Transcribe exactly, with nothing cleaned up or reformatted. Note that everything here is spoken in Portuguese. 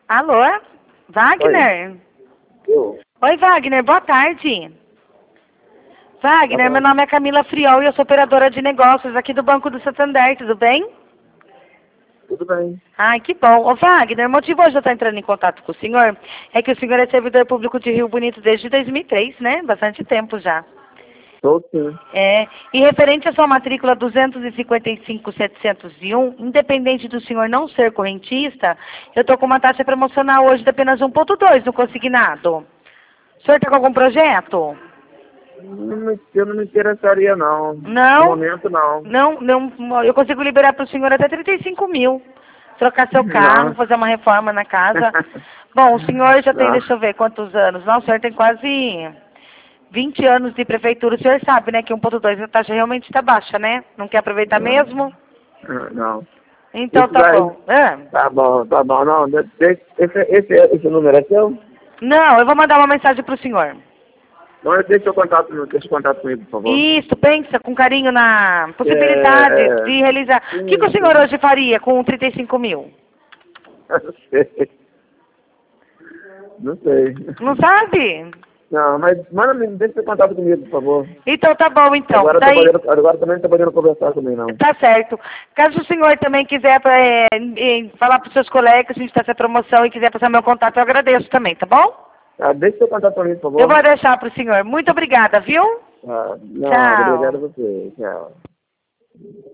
Alô? Wagner? Eu? Oi, Wagner, boa tarde. Wagner, Boa meu tarde. nome é Camila Friol e eu sou operadora de negócios aqui do Banco do Santander, tudo bem? Tudo bem. Ai, que bom. Ô, Wagner, o motivo hoje de eu estar entrando em contato com o senhor é que o senhor é servidor público de Rio Bonito desde dois mil e três, né? Bastante tempo já. Estou sim. É, e referente à sua matrícula duzentos e cinquenta e cinco, setecentos e um, independente do senhor não ser correntista, eu estou com uma taxa promocional hoje de apenas um ponto dois no consignado. O senhor está com algum projeto? Não me- eu não me interessaria, não. Não? No momento, não. Não, não, eu consigo liberar para o senhor até trinta e cinco mil. Trocar seu carro, Não. fazer uma reforma na casa. Bom, o senhor já tem, Não. deixa eu ver quantos anos. Não, o senhor tem quase vinte anos de prefeitura. O senhor sabe, né, que um ponto dois a taxa realmente está baixa, né? Não quer aproveitar mesmo? Não. Não. Então Isso tá daí. bom. Ah, Tá bom, tá bom. Não, de- de- esse, esse, esse número é seu? não, eu vou mandar uma mensagem para o senhor. Não, deixa eu contato, deixa eu contato comigo, por favor. Isso, pensa com carinho na possibilidade É... de realizar. O que, que o Sim, senhor sim. hoje faria com trinta e cinco mil? Não sei. Não sei. Não sabe? Não, mas manda, deixa eu contato comigo, por favor. Então tá bom, então. Agora, eu tô Daí, podendo, agora também não estou podendo conversar comigo, não. tá certo. Caso o senhor também quiser é, é, falar para os seus colegas, a gente está essa promoção e quiser passar meu contato, eu agradeço também, tá bom? Ah, deixa eu contato comigo, por favor. Eu vou deixar para o senhor. Muito obrigada, viu? Ah, não, Tchau. obrigado a você. Tchau.